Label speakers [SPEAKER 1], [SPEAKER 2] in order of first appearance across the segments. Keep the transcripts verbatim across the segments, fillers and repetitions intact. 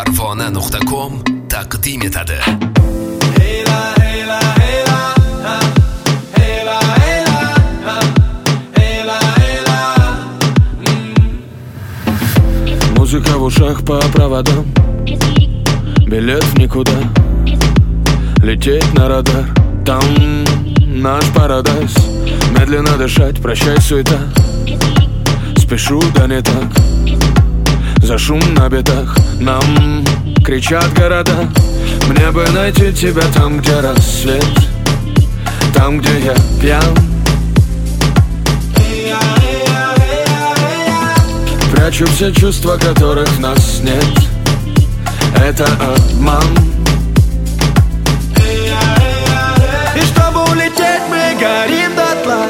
[SPEAKER 1] Parvona nuqta com taqdim etadi.
[SPEAKER 2] Heyla heyla heyla ha. Heyla heyla ha. Heyla heyla.
[SPEAKER 3] Музыка в ушах по проводам, билет в никуда, лететь на радар, там наш парадайз. Медленно дышать, прощай суета, спешу да не так. За шум на битах нам кричат города. Мне бы найти тебя там, где рассвет, там, где я пьян. Прячу все чувства, которых нас нет. Это обман.
[SPEAKER 2] И чтобы улететь, мы горим дотла,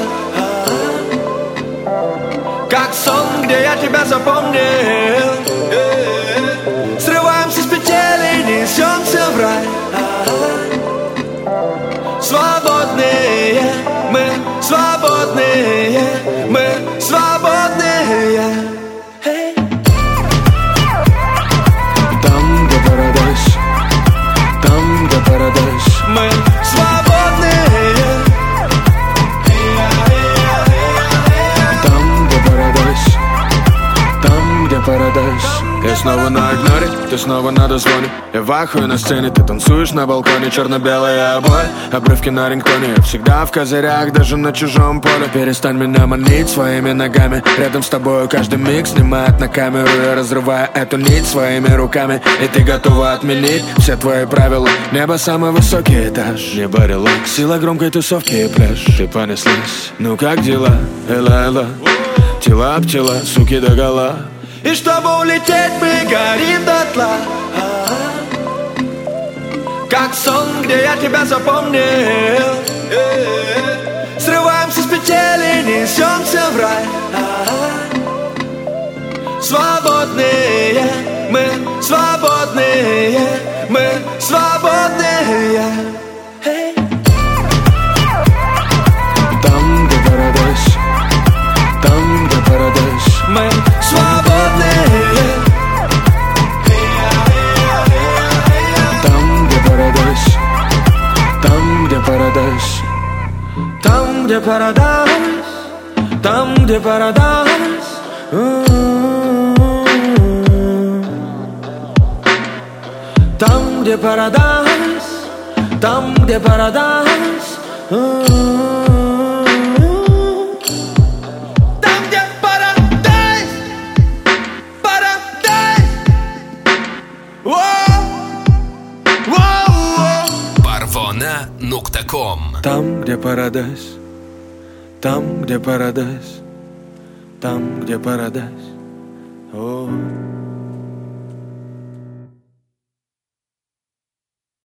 [SPEAKER 2] как сон, где я тебя запомнил. Срываемся с петель и несемся в рай. Свободные, мы свободные, мы свободные.
[SPEAKER 3] Там, где парадайз, там, где парадайз,
[SPEAKER 2] мы свободные.
[SPEAKER 3] там, где парадайз, там, где парадайз. Я снова на игноре, ты снова на дозвоне. Я вахую на сцене, ты танцуешь на балконе. Черно-белые обои, обрывки на рингтоне. Я всегда в козырях, даже на чужом поле. Перестань меня манить своими ногами. Рядом с тобою каждый миг снимает на камеру. Я разрываю эту нить своими руками. И ты готова отменить все твои правила. Небо самый высокий этаж, небо релакс, сила громкой тусовки и пляж. Ты понеслась, ну как дела? Эла-эла, тела об тела, суки догола.
[SPEAKER 2] И чтобы улететь, мы горим дотла, как сон, где я тебя запомнил. Срываемся с петель и несемся в рай. Свободные, мы свободные, мы свободные.
[SPEAKER 3] Там, где парадайз, там, где парадайз,
[SPEAKER 2] мы свободные.
[SPEAKER 3] там, где парадайз, там, где парадайз,
[SPEAKER 2] Там, где парадайз, там, где парадайз. Там, где парадайз, там, где парадайз. Там, где парадайз, парадайз. Воу, воу,
[SPEAKER 1] Parvona nuqta com.
[SPEAKER 3] там, где парадайз, там, где парадайз, там, где парадайз. О.